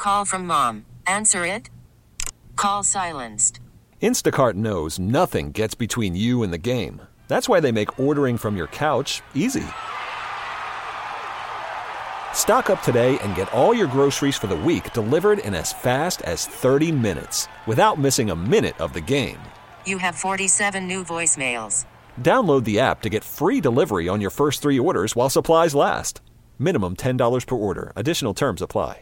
call from mom. Answer it. Call silenced. Instacart knows nothing gets between you and the game. That's why they make ordering from your couch easy. Stock up today and get all your groceries for the week delivered in as fast as 30 minutes without missing a minute of the game. You have 47 new voicemails. Download the app to get free delivery on your first 3 orders while supplies last. Minimum $10 per order. Additional terms apply.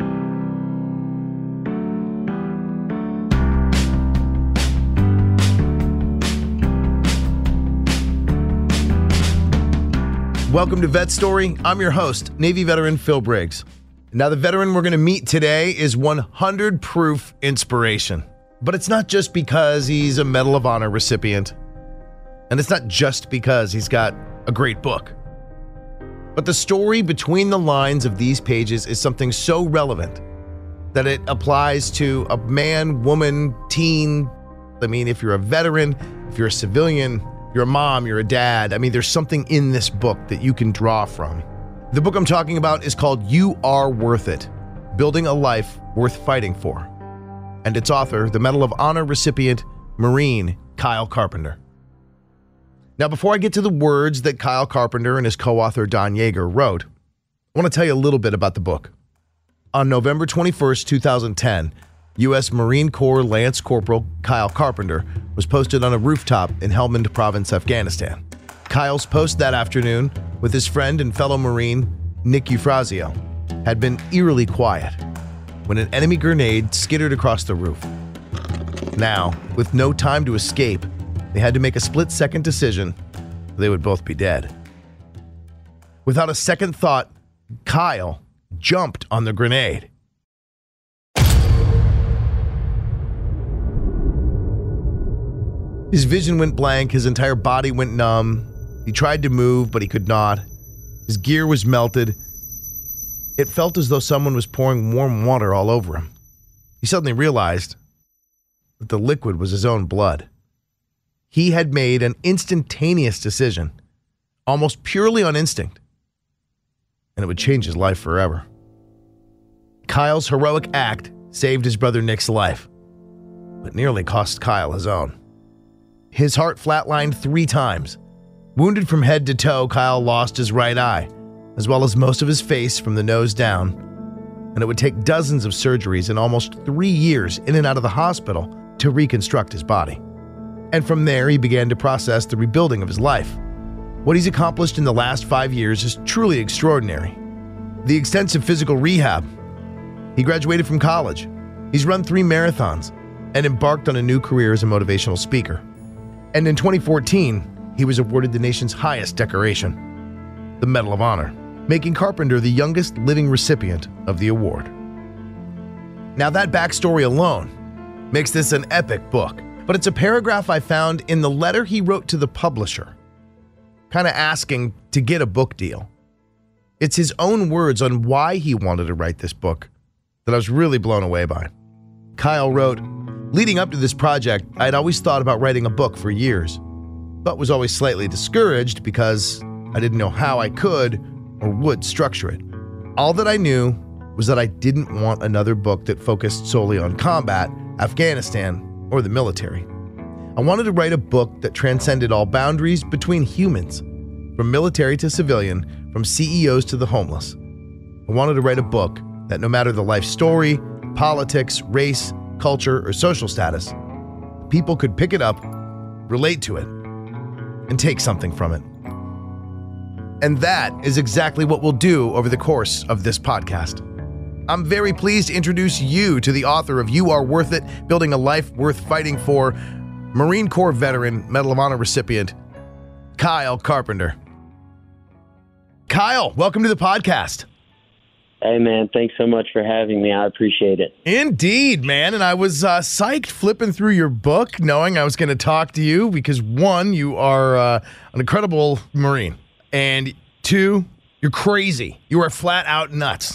Welcome to Vet Story. I'm your host, Navy veteran Phil Briggs. Now, the veteran we're going to meet today is 100 proof inspiration. But it's not just because he's a Medal of Honor recipient. And it's not just because he's got a great book. But the story between the lines of these pages is something so relevant that it applies to a man, woman, teen. I mean, if you're a veteran, if you're a civilian, you're a mom, you're a dad. I mean, there's something in this book that you can draw from. The book I'm talking about is called You Are Worth It, Building a Life Worth Fighting For. And its author, the Medal of Honor recipient, Marine Kyle Carpenter. Now, before I get to the words that Kyle Carpenter and his co-author Don Yeager wrote, I want to tell you a little bit about the book. On November 21st, 2010, U.S. Marine Corps Lance Corporal Kyle Carpenter was posted on a rooftop in Helmand Province, Afghanistan. Kyle's post that afternoon with his friend and fellow Marine Nick Eufrazio had been eerily quiet when an enemy grenade skittered across the roof. Now, with no time to escape, they had to make a split-second decision. They would both be dead. Without a second thought, Kyle jumped on the grenade. His vision went blank, his entire body went numb. He tried to move, but he could not. His gear was melted. It felt as though someone was pouring warm water all over him. He suddenly realized that the liquid was his own blood. He had made an instantaneous decision, almost purely on instinct, and it would change his life forever. Kyle's heroic act saved his brother Nick's life, but nearly cost Kyle his own. His heart flatlined 3 times. Wounded from head to toe, Kyle lost his right eye, as well as most of his face from the nose down, and it would take dozens of surgeries and almost 3 years in and out of the hospital to reconstruct his body. And from there, he began to process the rebuilding of his life. What he's accomplished in the last 5 years is truly extraordinary. The extensive physical rehab. He graduated from college. He's run 3 marathons and embarked on a new career as a motivational speaker. And in 2014, he was awarded the nation's highest decoration, the Medal of Honor, making Carpenter the youngest living recipient of the award. Now, that backstory alone makes this an epic book, but it's a paragraph I found in the letter he wrote to the publisher, kind of asking to get a book deal. It's his own words on why he wanted to write this book that I was really blown away by. Kyle wrote, "Leading up to this project, I had always thought about writing a book for years, but was always slightly discouraged because I didn't know how I could or would structure it. All that I knew was that I didn't want another book that focused solely on combat, Afghanistan, or the military. I wanted to write a book that transcended all boundaries between humans, from military to civilian, from CEOs to the homeless. I wanted to write a book that no matter the life story, politics, race, culture, or social status, people could pick it up, relate to it, and take something from it. And that is exactly what we'll do over the course of this podcast. I'm very pleased to introduce you to the author of You Are Worth It, Building a Life Worth Fighting For, Marine Corps veteran, Medal of Honor recipient, Kyle Carpenter. Kyle, welcome to the podcast. Hey, man, thanks so much for having me. I appreciate it. Indeed, man. And I was psyched flipping through your book, knowing I was going to talk to you because, 1, you are an incredible Marine, and 2, you're crazy. You are flat out nuts.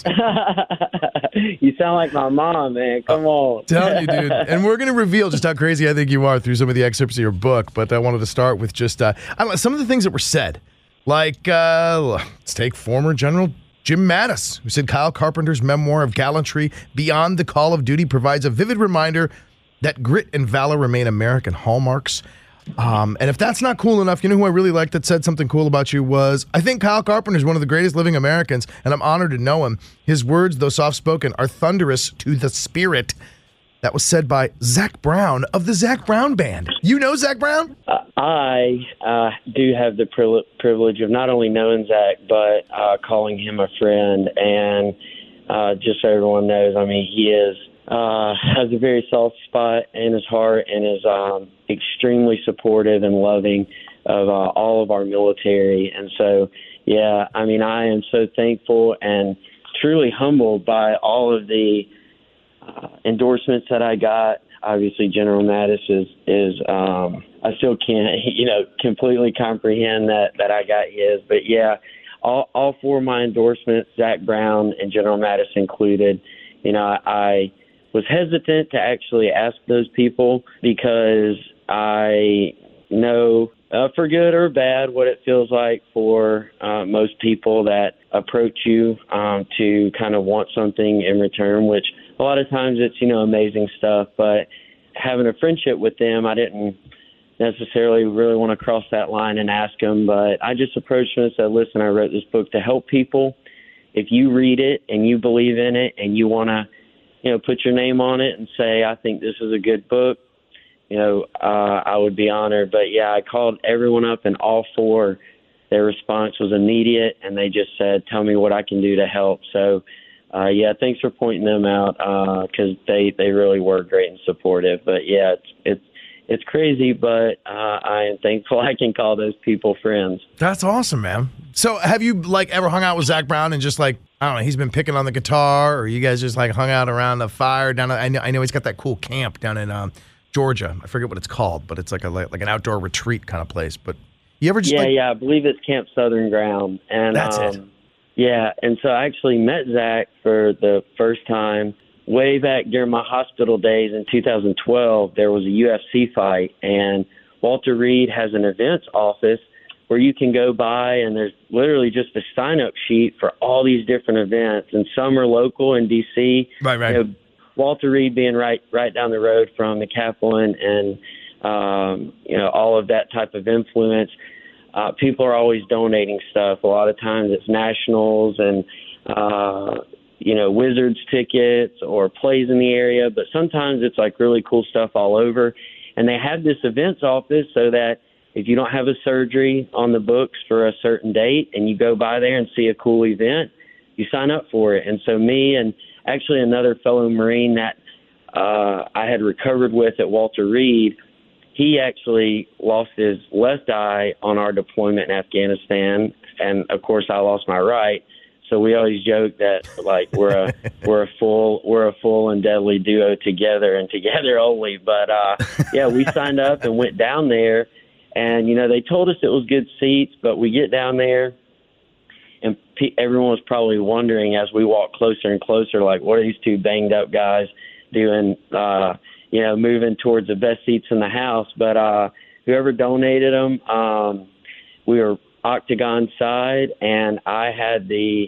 You sound like my mom, man. Come on. Tell you, dude. And we're going to reveal just how crazy I think you are through some of the excerpts of your book. But I wanted to start with just I don't know, some of the things that were said. Like, let's take former General Jim Mattis, who said Kyle Carpenter's memoir of gallantry beyond the call of duty provides a vivid reminder that grit and valor remain American hallmarks. And if that's not cool enough, you know who I really liked that said something cool about you was, I think Kyle Carpenter is one of the greatest living Americans, and I'm honored to know him. His words, though soft-spoken, are thunderous to the spirit. That was said by Zach Brown of the Zach Brown Band. You know Zach Brown? I do have the privilege of not only knowing Zach, but calling him a friend. And just so everyone knows, I mean, he has a very soft spot in his heart and is extremely supportive and loving of all of our military. And so, yeah, I mean, I am so thankful and truly humbled by all of the endorsements that I got. Obviously, General Mattis is I still can't, completely comprehend that I got his. But, yeah, all four of my endorsements, Zach Brown and General Mattis included, I was hesitant to actually ask those people because I know for good or bad what it feels like for most people that approach you to kind of want something in return, which a lot of times it's, amazing stuff. But having a friendship with them, I didn't necessarily really want to cross that line and ask them. But I just approached them and said, listen, I wrote this book to help people. If you read it and you believe in it and you want to, put your name on it and say, I think this is a good book, I would be honored. But, yeah, I called everyone up, and all four, their response was immediate, and they just said, tell me what I can do to help. So, yeah, thanks for pointing them out because they really were great and supportive. But, yeah, it's crazy, but I am thankful I can call those people friends. That's awesome, man. So have you, ever hung out with Zach Brown and just, I don't know, he's been picking on the guitar, or you guys just, hung out around the fire down I know he's got that cool camp down in Georgia. I forget what it's called, but it's like an outdoor retreat kind of place. But you ever just Yeah, I believe it's Camp Southern Ground. And that's it. Yeah, and so I actually met Zach for the first time way back during my hospital days in 2012. There was a UFC fight, and Walter Reed has an events office where you can go by, and there's literally just a sign-up sheet for all these different events, and some are local in D.C. Right. Walter Reed being right down the road from the Kaplan and, all of that type of influence. People are always donating stuff. A lot of times it's nationals and, Wizards tickets or plays in the area, but sometimes it's really cool stuff all over. And they have this events office so that if you don't have a surgery on the books for a certain date and you go by there and see a cool event, you sign up for it. And so me and actually another fellow Marine that I had recovered with at Walter Reed, he actually lost his left eye on our deployment in Afghanistan. And of course I lost my right. So we always joke that we're a full and deadly duo together and together only. But yeah, we signed up and went down there, and they told us it was good seats, but we get down there, and everyone was probably wondering as we walked closer and closer, what are these two banged up guys doing? Moving towards the best seats in the house. But whoever donated them, we were octagon side, and I had the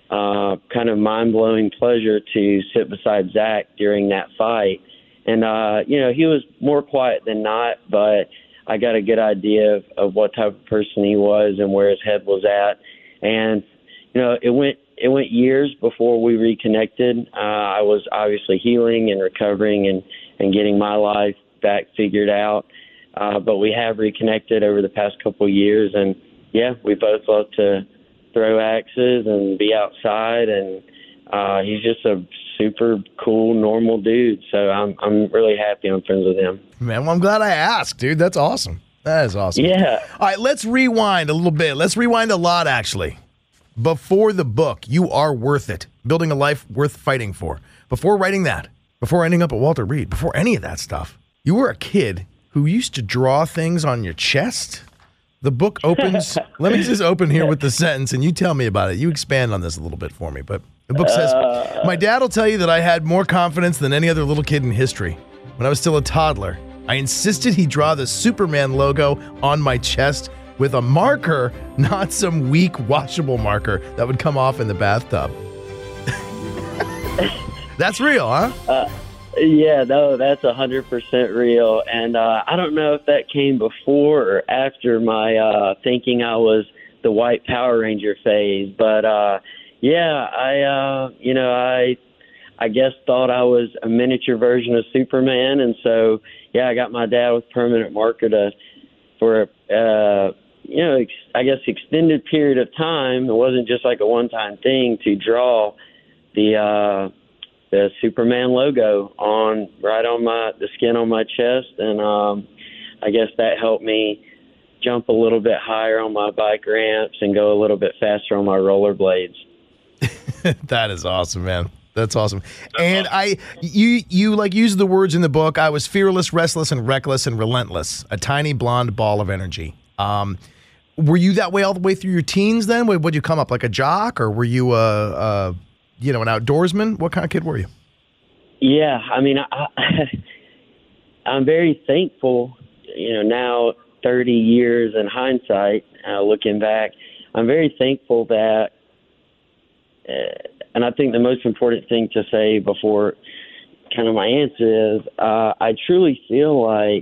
kind of mind-blowing pleasure to sit beside Zach during that fight. And, he was more quiet than not, but I got a good idea of what type of person he was and where his head was at. And, it went years before we reconnected. I was obviously healing and recovering and getting my life back figured out. But we have reconnected over the past couple of years, and yeah, we both love to throw axes and be outside, and he's just a super cool, normal dude. So I'm really happy I'm friends with him. Man, well, I'm glad I asked, dude. That's awesome. That is awesome. Yeah. All right, let's rewind a little bit. Let's rewind a lot, actually. Before the book, You Are Worth It, Building a Life Worth Fighting For. Before writing that, before ending up at Walter Reed, before any of that stuff, you were a kid who used to draw things on your chest. The book opens, let me just open here with the sentence, and you tell me about it. You expand on this a little bit for me. But the book says, my dad will tell you that I had more confidence than any other little kid in history. When I was still a toddler, I insisted he draw the Superman logo on my chest with a marker, not some weak washable marker that would come off in the bathtub. That's real, huh? Yeah, no, that's 100% real. And I don't know if that came before or after my thinking I was the white Power Ranger phase. But, yeah, I guess thought I was a miniature version of Superman. And so, yeah, I got my dad with permanent marker for I guess extended period of time. It wasn't just like a one-time thing to draw the Superman logo right on the skin on my chest, and I guess that helped me jump a little bit higher on my bike ramps and go a little bit faster on my rollerblades. That is awesome, man. That's awesome. And you like use the words in the book. I was fearless, restless, and reckless, and relentless. A tiny blonde ball of energy. Were you that way all the way through your teens? Then would you come up like a jock, or were you an outdoorsman? What kind of kid were you? Yeah, I mean, I'm very thankful. Now 30 years in hindsight, looking back, I'm very thankful that. And I think the most important thing to say before kind of my answer is I truly feel like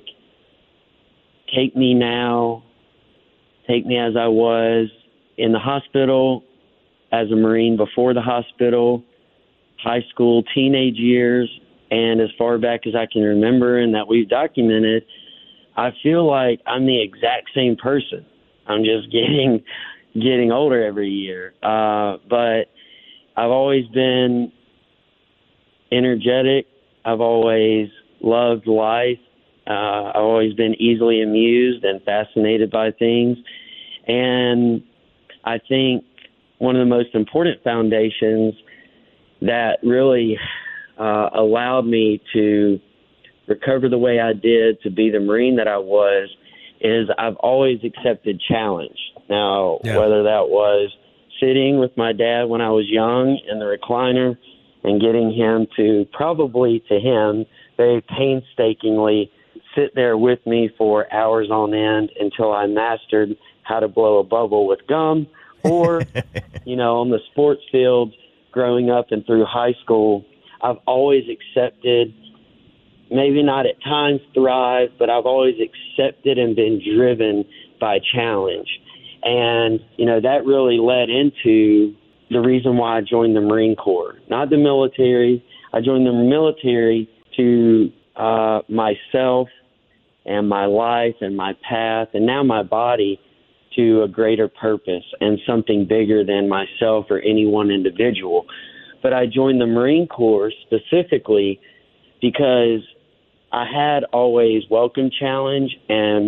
take me now, take me as I was in the hospital, as a Marine before the hospital, high school, teenage years, and as far back as I can remember and that we've documented, I feel like I'm the exact same person. I'm just getting older every year. But I've always been energetic. I've always loved life. I've always been easily amused and fascinated by things. And I think one of the most important foundations that really allowed me to recover the way I did, to be the Marine that I was, is I've always accepted challenge. Now, whether that was sitting with my dad when I was young in the recliner and getting him to, probably to him, very painstakingly sit there with me for hours on end until I mastered how to blow a bubble with gum, or, on the sports field growing up and through high school, I've always accepted, maybe not at times thrive, but I've always accepted and been driven by challenge. And, that really led into the reason why I joined the Marine Corps, not the military. I joined the military to myself and my life and my path and now my body to a greater purpose and something bigger than myself or any one individual. But I joined the Marine Corps specifically because I had always welcomed challenge and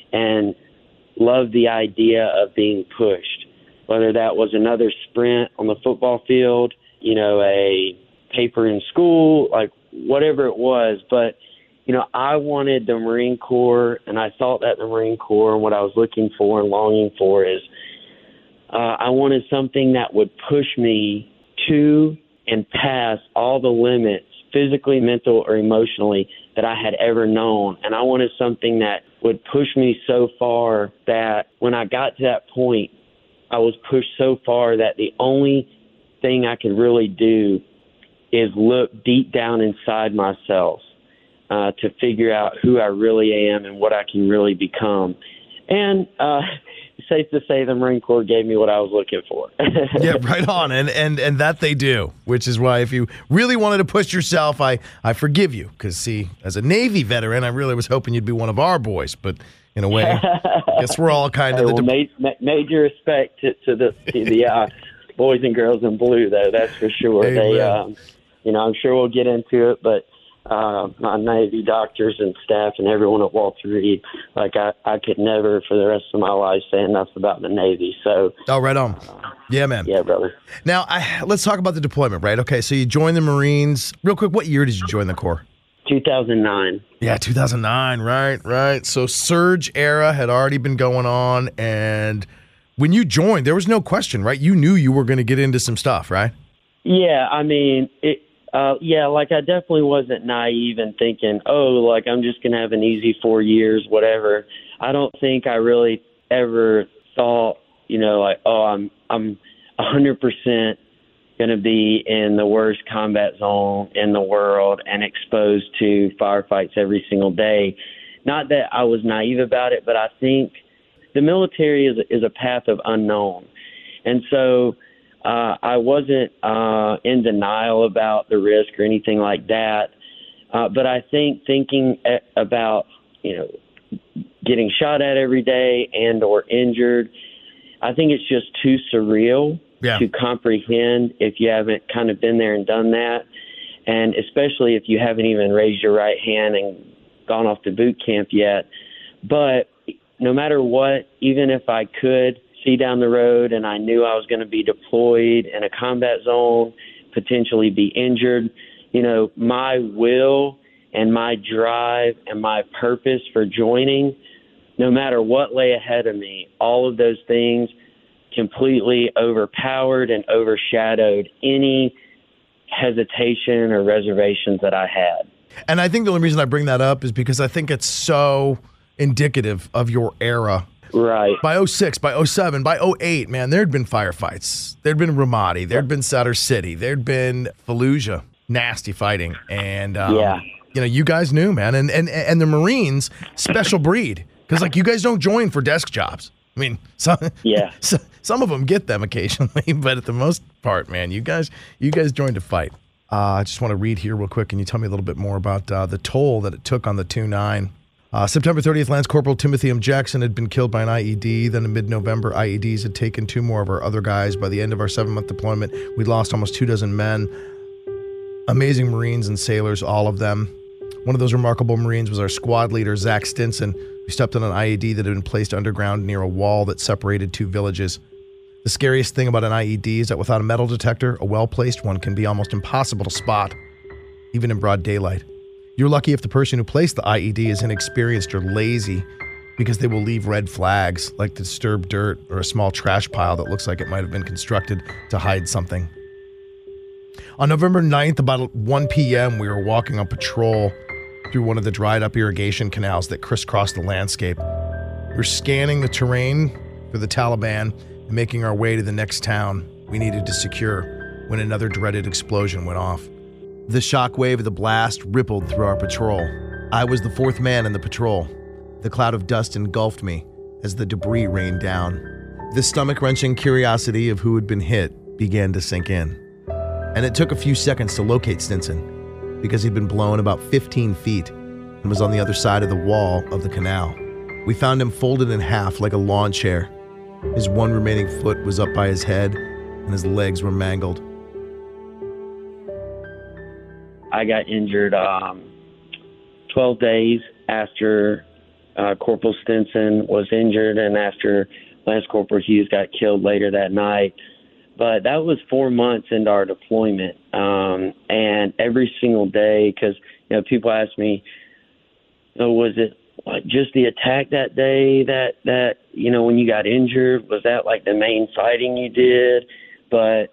loved the idea of being pushed, whether that was another sprint on the football field, a paper in school, like whatever it was. But, I wanted the Marine Corps, and I thought that the Marine Corps and what I was looking for and longing for is I wanted something that would push me to and past all the limits, physically, mental, or emotionally, that I had ever known. And I wanted something that would push me so far that when I got to that point, I was pushed so far that the only thing I could really do is look deep down inside myself to figure out who I really am and what I can really become. And it's safe to say the Marine Corps gave me what I was looking for. Yeah, right on. And that they do, which is why if you really wanted to push yourself, I forgive you. Because, see, as a Navy veteran, I really was hoping you'd be one of our boys. But in a way, I guess we're all kind of major respect to the boys and girls in blue, though, that's for sure. Amen. I'm sure we'll get into it, but my Navy doctors and staff and everyone at Walter Reed, like I could never for the rest of my life say enough about the Navy. So, right on. Yeah, man. Yeah, brother. Now, let's talk about the deployment, right? Okay, so you joined the Marines. Real quick, what year did you join the Corps? 2009. Yeah, 2009, right. So surge era had already been going on, and when you joined, there was no question, right? You knew you were going to get into some stuff, right? Yeah, I mean, I definitely wasn't naive and thinking, I'm just going to have an easy 4 years, whatever. I don't think I really ever thought, like, I'm 100% going to be in the worst combat zone in the world and exposed to firefights every single day. Not that I was naive about it, but I think the military is a path of unknown. And so I wasn't in denial about the risk or anything like that. But I think thinking about, getting shot at every day and or injured, I think it's just too surreal to comprehend if you haven't kind of been there and done that. And especially if you haven't even raised your right hand and gone off to boot camp yet. But no matter what, even if I could see down the road and I knew I was going to be deployed in a combat zone, potentially be injured, my will and my drive and my purpose for joining, no matter what lay ahead of me, all of those things completely overpowered and overshadowed any hesitation or reservations that I had. And I think the only reason I bring that up is because I think it's so indicative of your era. Right. By 06, by 07, by 08, man, there had been firefights. There had been Ramadi. There had been Sadr City. There had been Fallujah. Nasty fighting. And, you guys knew, man. And the Marines, special breed. Because, you guys don't join for desk jobs. I mean, some of them get them occasionally, but at the most part, man, you guys joined to fight. I just want to read here real quick. Can you tell me a little bit more about the toll that it took on the 2-9? September 30th, Lance Corporal Timothy M. Jackson had been killed by an IED. Then in mid-November, IEDs had taken 2 more of our other guys. By the end of our 7-month deployment, we'd lost almost 24 men. Amazing Marines and sailors, all of them. One of those remarkable Marines was our squad leader, Zach Stinson, who stepped on an IED that had been placed underground near a wall that separated 2 villages. The scariest thing about an IED is that without a metal detector, a well-placed one can be almost impossible to spot, even in broad daylight. You're lucky if the person who placed the IED is inexperienced or lazy, because they will leave red flags like disturbed dirt or a small trash pile that looks like it might have been constructed to hide something. On November 9th, about 1 p.m., we were walking on patrol through one of the dried-up irrigation canals that crisscrossed the landscape. We were scanning the terrain for the Taliban and making our way to the next town we needed to secure when another dreaded explosion went off. The shockwave of the blast rippled through our patrol. I was the 4th man in the patrol. The cloud of dust engulfed me as the debris rained down. The stomach-wrenching curiosity of who had been hit began to sink in. And it took a few seconds to locate Stinson, because he'd been blown about 15 feet and was on the other side of the wall of the canal. We found him folded in half like a lawn chair. His one remaining foot was up by his head, and his legs were mangled. I got injured 12 days after Corporal Stinson was injured and after Lance Corporal Hughes got killed later that night. But that was 4 months into our deployment. And every single day, because people ask me, was it just the attack that day that when you got injured, was that like the main fighting you did? But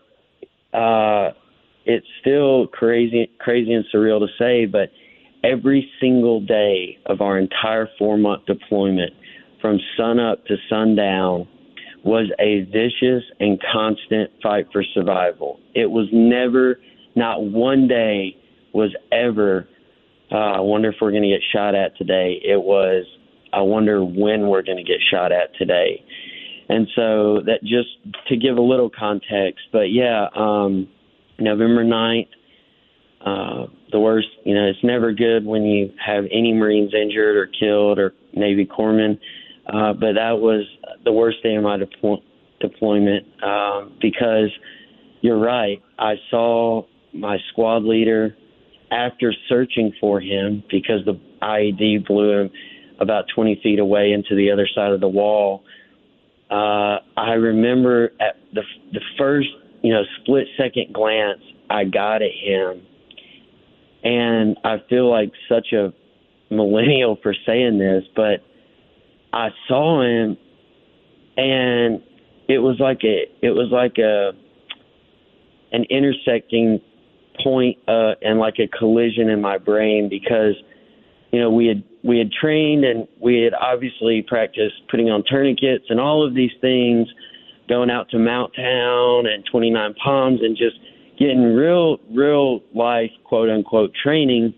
it's still crazy and surreal to say, but every single day of our entire 4-month deployment, from sunup to sundown, was a vicious and constant fight for survival. It was never, not one day was ever, I wonder if we're going to get shot at today. It was, I wonder when we're going to get shot at today. And so that just to give a little context, but November 9th, the worst, it's never good when you have any Marines injured or killed or Navy corpsmen, but that was the worst day of my deployment because you're right. I saw my squad leader after searching for him because the IED blew him about 20 feet away into the other side of the wall. I remember at the first, split-second glance I got at him, and I feel like such a millennial for saying this, but I saw him, and it was like an intersecting point and like a collision in my brain because we had trained and we had obviously practiced putting on tourniquets and all of these things, going out to Mount Town and 29 Palms and just getting real life, quote unquote, training.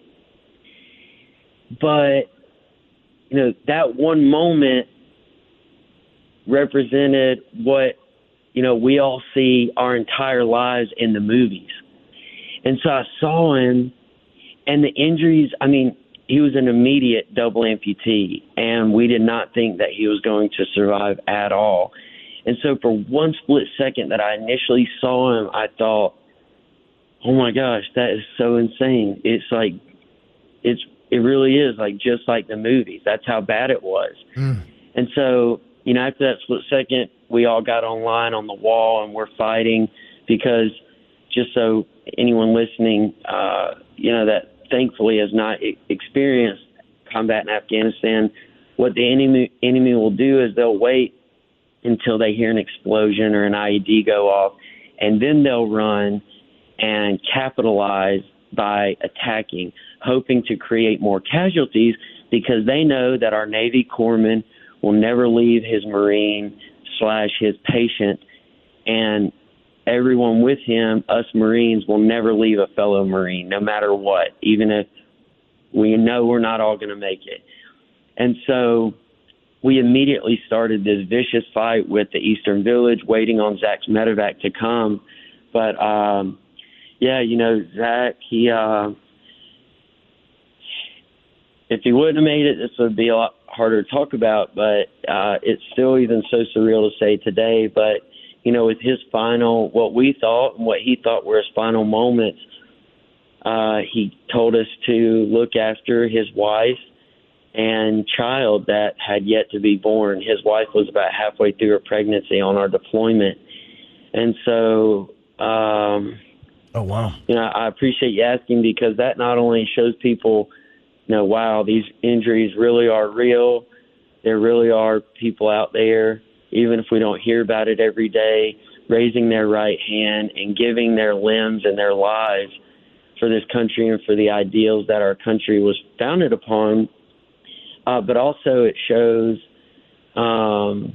But, that one moment represented what, we all see our entire lives in the movies. And so I saw him, and the injuries, he was an immediate double amputee, and we did not think that he was going to survive at all. And so for one split second that I initially saw him, I thought, oh my gosh, that is so insane. It's like, it really is like just like the movies. That's how bad it was. And so, after that split second, we all got online on the wall and we're fighting because just so anyone listening, that thankfully has not experienced combat in Afghanistan, what the enemy will do is they'll wait until they hear an explosion or an IED go off, and then they'll run and capitalize by attacking, hoping to create more casualties because they know that our Navy corpsman will never leave his Marine / his patient, and everyone with him, us Marines, will never leave a fellow Marine, no matter what, even if we know we're not all going to make it. And so we immediately started this vicious fight with the Eastern Village, waiting on Zach's medevac to come. But, Zach, if he wouldn't have made it, this would be a lot harder to talk about, but it's still even so surreal to say today. But, with his final, what we thought and what he thought were his final moments, he told us to look after his wife and child that had yet to be born. His wife was about halfway through her pregnancy on our deployment. And so, oh, wow. I appreciate you asking, because that not only shows people, wow, these injuries really are real. There really are people out there, even if we don't hear about it every day, raising their right hand and giving their limbs and their lives for this country and for the ideals that our country was founded upon. But also it shows the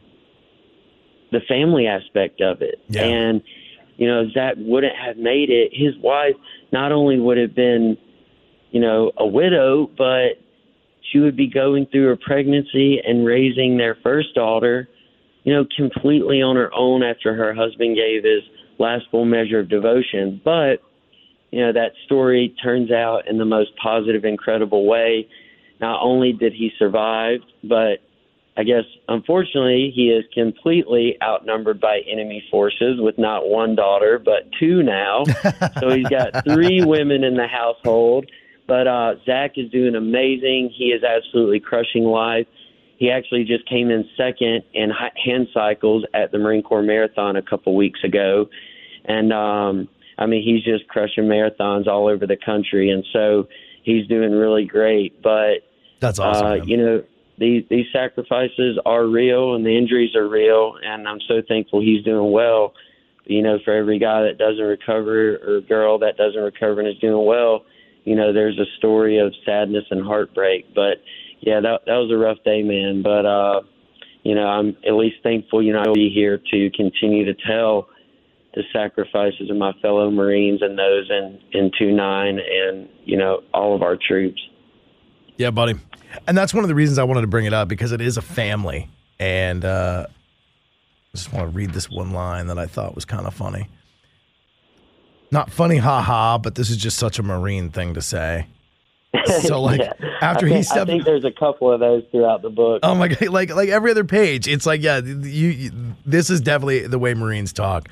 family aspect of it. Yeah. And, Zach wouldn't have made it. His wife not only would have been, a widow, but she would be going through her pregnancy and raising their first daughter, completely on her own after her husband gave his last full measure of devotion. But, that story turns out in the most positive, incredible way. Not only did he survive, but I guess, unfortunately, he is completely outnumbered by enemy forces with not one daughter, but two now. So he's got 3 women in the household. But Zach is doing amazing. He is absolutely crushing life. He actually just came in second in hand cycles at the Marine Corps Marathon a couple weeks ago. And, he's just crushing marathons all over the country. And so he's doing really great. But, that's awesome. These sacrifices are real and the injuries are real. And I'm so thankful he's doing well. For every guy that doesn't recover or girl that doesn't recover and is doing well, there's a story of sadness and heartbreak. But, yeah, that was a rough day, man. But, I'm at least thankful, I'll be here to continue to tell the sacrifices of my fellow Marines and those in 2-9 and, all of our troops. Yeah, buddy. And that's one of the reasons I wanted to bring it up, because it is a family. And I just want to read this one line that I thought was kind of funny. Not funny, haha, but this is just such a Marine thing to say. So, after he stepped... I think there's a couple of those throughout the book. Oh, my God. Like every other page. It's like, yeah, this is definitely the way Marines talk.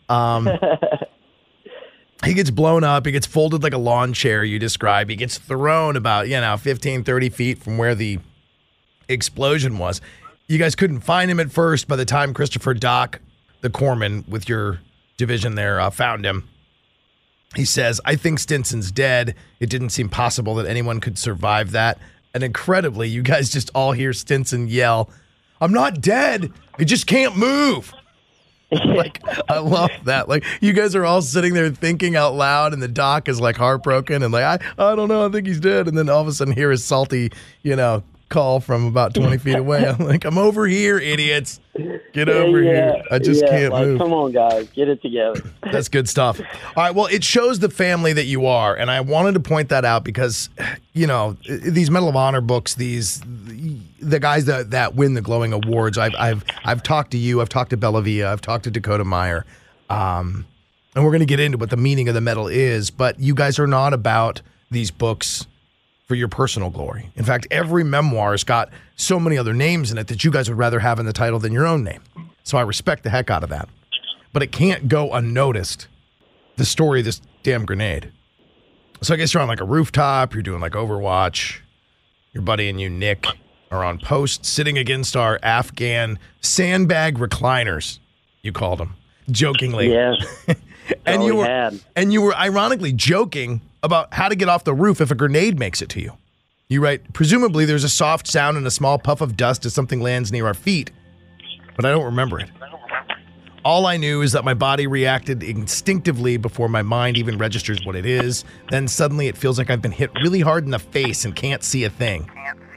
He gets blown up. He gets folded like a lawn chair, you describe. He gets thrown about, 15, 30 feet from where the explosion was. You guys couldn't find him at first. By the time Christopher Dock, the corpsman with your division there, found him, he says, I think Stinson's dead. It didn't seem possible that anyone could survive that. And incredibly, you guys just all hear Stinson yell, I'm not dead. I just can't move. Like, I love that. Like, you guys are all sitting there thinking out loud, and the doc is like heartbroken and like, I don't know, I think he's dead. And then all of a sudden, hear his salty, call from about 20 feet away. I'm like, I'm over here, idiots. Get over here. I just can't move. Come on, guys. Get it together. That's good stuff. All right. Well, it shows the family that you are. And I wanted to point that out because, these Medal of Honor books, the guys that win the glowing awards, I've talked to you. I've talked to Bellavia. I've talked to Dakota Meyer. And we're going to get into what the meaning of the medal is. But you guys are not about these books for your personal glory. In fact, every memoir has got so many other names in it that you guys would rather have in the title than your own name. So I respect the heck out of that. But it can't go unnoticed, the story of this damn grenade. So I guess you're on like a rooftop, you're doing like Overwatch. Your buddy and you, Nick, are on post sitting against our Afghan sandbag recliners, you called them, jokingly. Yeah. and you were ironically joking about how to get off the roof if a grenade makes it to you. You write, presumably there's a soft sound and a small puff of dust as something lands near our feet, but I don't remember it. All I knew is that my body reacted instinctively before my mind even registers what it is. Then suddenly it feels like I've been hit really hard in the face and can't see a thing.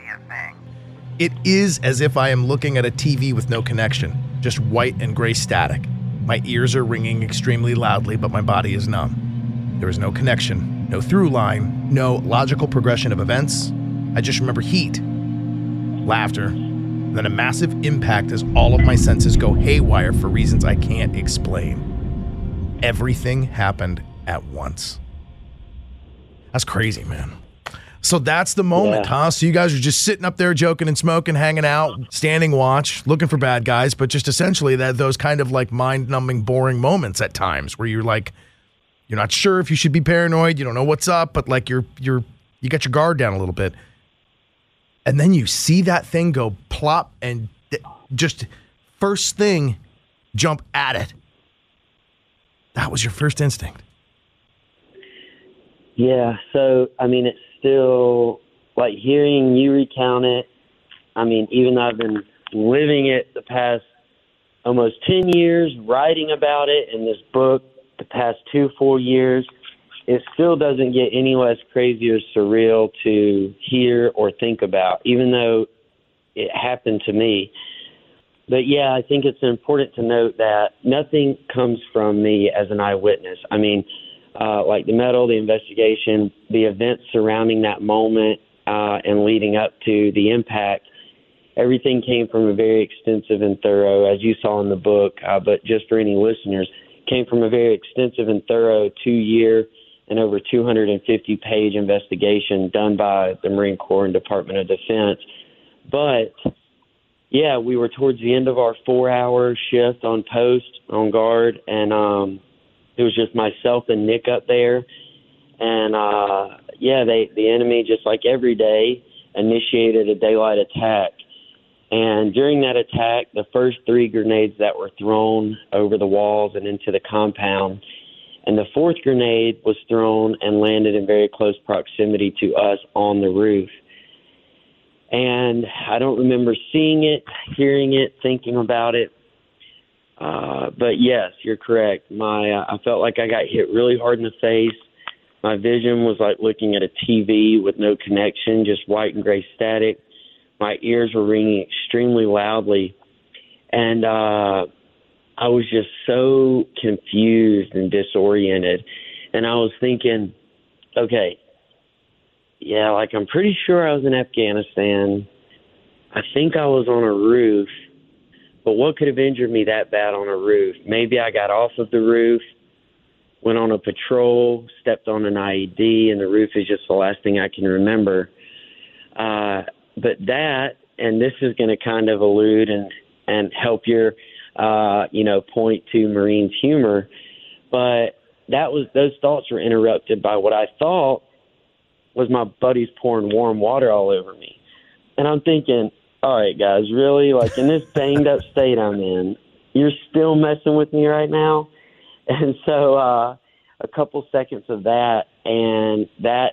It is as if I am looking at a TV with no connection, just white and gray static. My ears are ringing extremely loudly, but my body is numb. There is no connection, no through line, no logical progression of events. I just remember heat, laughter, then a massive impact as all of my senses go haywire for reasons I can't explain. Everything happened at once. That's crazy, man. So that's the moment, huh? So you guys are just sitting up there joking and smoking, hanging out, standing watch, looking for bad guys, but just essentially those kind of like mind-numbing, boring moments at times where you're like, you're not sure if you should be paranoid, you don't know what's up, but like you got your guard down a little bit. And then you see that thing go plop and just first thing, jump at it. That was your first instinct. Yeah, so, it's still, like, hearing you recount it, even though I've been living it the past almost 10 years, writing about it in this book the past 2-4 years, it still doesn't get any less crazy or surreal to hear or think about, even though it happened to me. But, yeah, I think it's important to note that nothing comes from me as an eyewitness. Like the medal, the investigation, the events surrounding that moment and leading up to the impact, everything came from a very extensive and thorough, as you saw in the book, but just for any listeners, came from a very extensive and thorough 2-year and over 250-page investigation done by the Marine Corps and Department of Defense. But, yeah, we were towards the end of our 4-hour shift on post, on guard, and it was just myself and Nick up there. And, the enemy, just like every day, initiated a daylight attack. And during that attack, the first 3 grenades that were thrown over the walls and into the compound, and the 4th grenade was thrown and landed in very close proximity to us on the roof. And I don't remember seeing it, hearing it, thinking about it. But yes, you're correct. I felt like I got hit really hard in the face. My vision was like looking at a TV with no connection, just white and gray static. My ears were ringing extremely loudly. And I was just so confused and disoriented. And I was thinking, okay, yeah, like I'm pretty sure I was in Afghanistan. I think I was on a roof. But what could have injured me that bad on a roof? Maybe I got off of the roof, went on a patrol, stepped on an IED, and the roof is just the last thing I can remember. But that, and this is going to kind of allude and help your, point to Marine's humor, but those thoughts were interrupted by what I thought was my buddies pouring warm water all over me. And I'm thinking, all right, guys, really? Like, in this banged-up state I'm in, you're still messing with me right now? And so a couple seconds of that, and that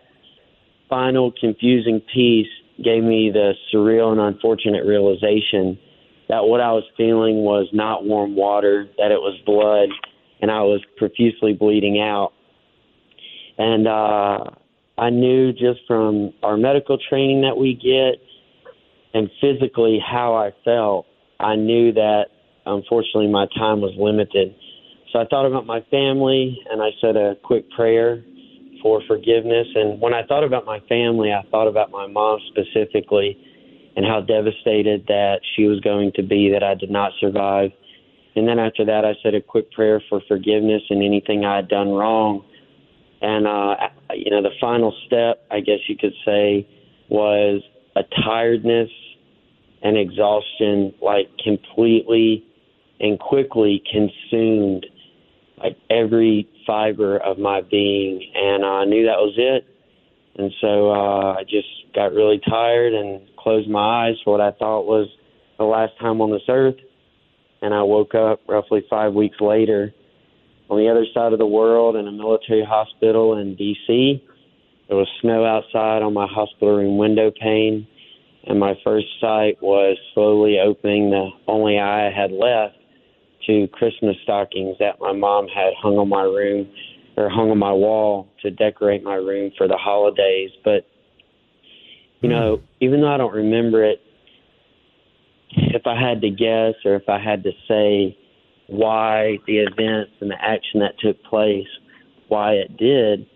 final confusing piece gave me the surreal and unfortunate realization that what I was feeling was not warm water, that it was blood, and I was profusely bleeding out. And I knew just from our medical training that we get and physically how I felt, I knew that, unfortunately, my time was limited. So I thought about my family, and I said a quick prayer for forgiveness. And when I thought about my family, I thought about my mom specifically and how devastated that she was going to be that I did not survive. And then after that, I said a quick prayer for forgiveness and anything I had done wrong. And, the final step, I guess you could say, was a tiredness and exhaustion, like completely and quickly consumed like every fiber of my being. And I knew that was it. And so I just got really tired and closed my eyes for what I thought was the last time on this earth. And I woke up roughly 5 weeks later on the other side of the world in a military hospital in D.C. There was snow outside on my hospital room window pane, and my first sight was slowly opening the only eye I had left to Christmas stockings that my mom had hung on my wall to decorate my room for the holidays. But, even though I don't remember it, if I had to guess or if I had to say why the events and the action that took place, why it did,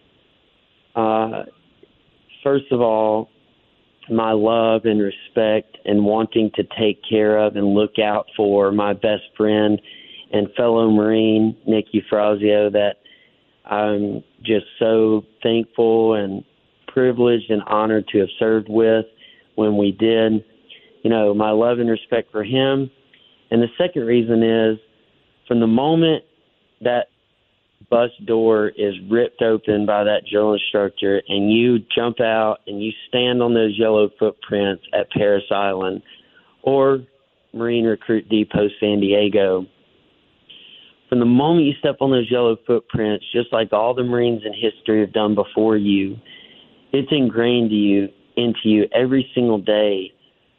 first of all, my love and respect and wanting to take care of and look out for my best friend and fellow Marine, Nick Eufrazio, that I'm just so thankful and privileged and honored to have served with when we did. My love and respect for him. And the second reason is, from the moment that bus door is ripped open by that drill instructor and you jump out and you stand on those yellow footprints at Parris Island or Marine Recruit Depot San Diego, from the moment you step on those yellow footprints, just like all the Marines in history have done before you, it's ingrained into you every single day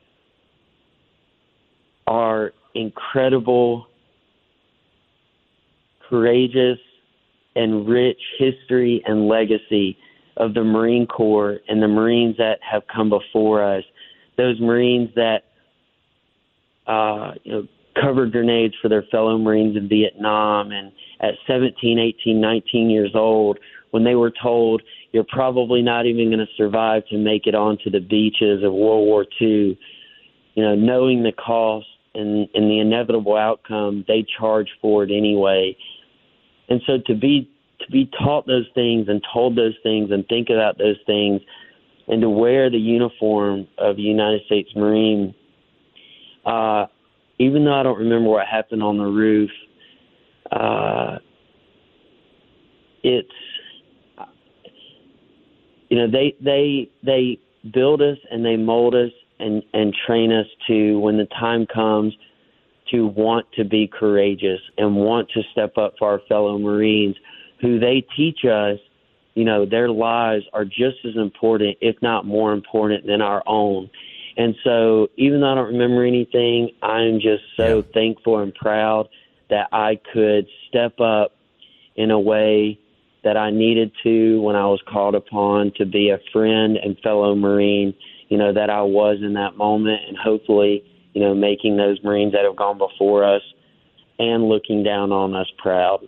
are incredible, courageous, and rich history and legacy of the Marine Corps and the Marines that have come before us. Those Marines that, covered grenades for their fellow Marines in Vietnam, and at 17, 18, 19 years old, when they were told, you're probably not even going to survive to make it onto the beaches of World War II, knowing the cost and the inevitable outcome, they charged for it anyway. And so to be taught those things and told those things and think about those things and to wear the uniform of a United States Marine, even though I don't remember what happened on the roof, they build us and they mold us and train us to, when the time comes, to want to be courageous and want to step up for our fellow Marines, who they teach us, their lives are just as important, if not more important, than our own. And so even though I don't remember anything, I'm just so thankful and proud that I could step up in a way that I needed to when I was called upon to be a friend and fellow Marine, that I was in that moment, and hopefully, making those Marines that have gone before us and looking down on us proud.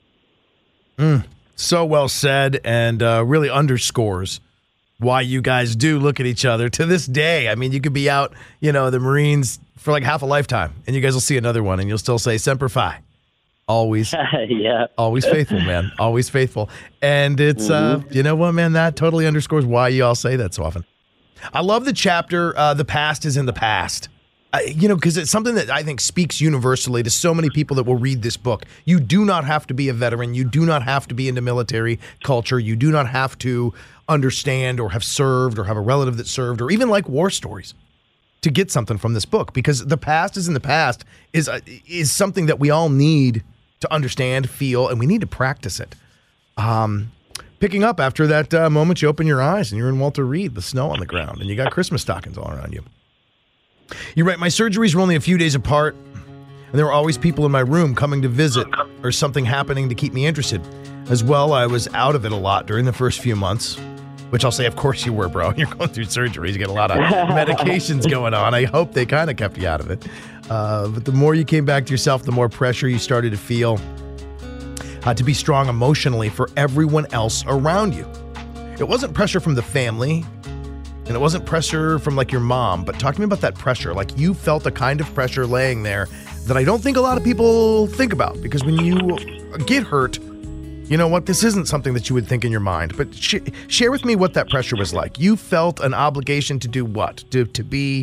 So well said, and really underscores why you guys do look at each other to this day. I mean, you could be out, the Marines for like half a lifetime, and you guys will see another one, and you'll still say Semper Fi. Always, always faithful, man. Always faithful. And it's, you know what, man, that totally underscores why you all say that so often. I love the chapter, The Past is in the Past. Because it's something that I think speaks universally to so many people that will read this book. You do not have to be a veteran. You do not have to be into military culture. You do not have to understand or have served or have a relative that served or even like war stories to get something from this book, because the past is in the past is something that we all need to understand, feel, and we need to practice it. Picking up after that moment you open your eyes and you're in Walter Reed with snow on the ground and you got Christmas stockings all around you. You write, my surgeries were only a few days apart, and there were always people in my room coming to visit or something happening to keep me interested. As well, I was out of it a lot during the first few months, which I'll say, of course you were, bro. You're going through surgeries. You get a lot of medications going on. I hope they kind of kept you out of it. But the more you came back to yourself, the more pressure you started to feel to be strong emotionally for everyone else around you. It wasn't pressure from the family, and it wasn't pressure from like your mom, but talk to me about that pressure. Like you felt a kind of pressure laying there that I don't think a lot of people think about, because when you get hurt, you know what, this isn't something that you would think in your mind. But share with me what that pressure was like. You felt an obligation to do what? To be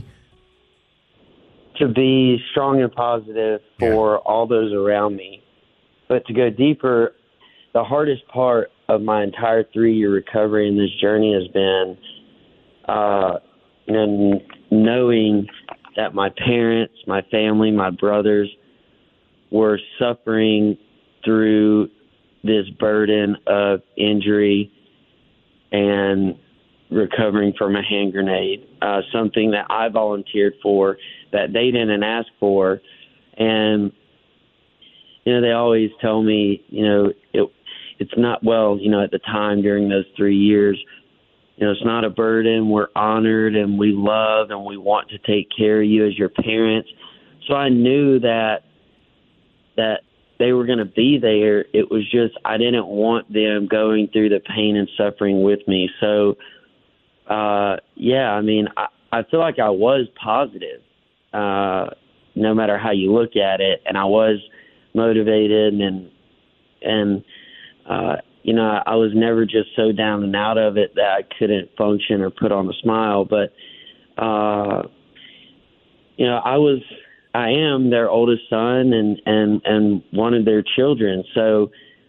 strong and positive for all those around me. But to go deeper, the hardest part of my entire 3-year recovery in this journey has been knowing that my parents, my family, my brothers were suffering through this burden of injury and recovering from a hand grenade, something that I volunteered for that they didn't ask for. And they always tell me, it's not, at the time during those 3 years, it's not a burden. We're honored and we love and we want to take care of you as your parents. So I knew that they were going to be there. It was just, I didn't want them going through the pain and suffering with me. So, I feel like I was positive, no matter how you look at it. And I was motivated and I was never just so down and out of it that I couldn't function or put on a smile. But, I am their oldest son and one of their children. So,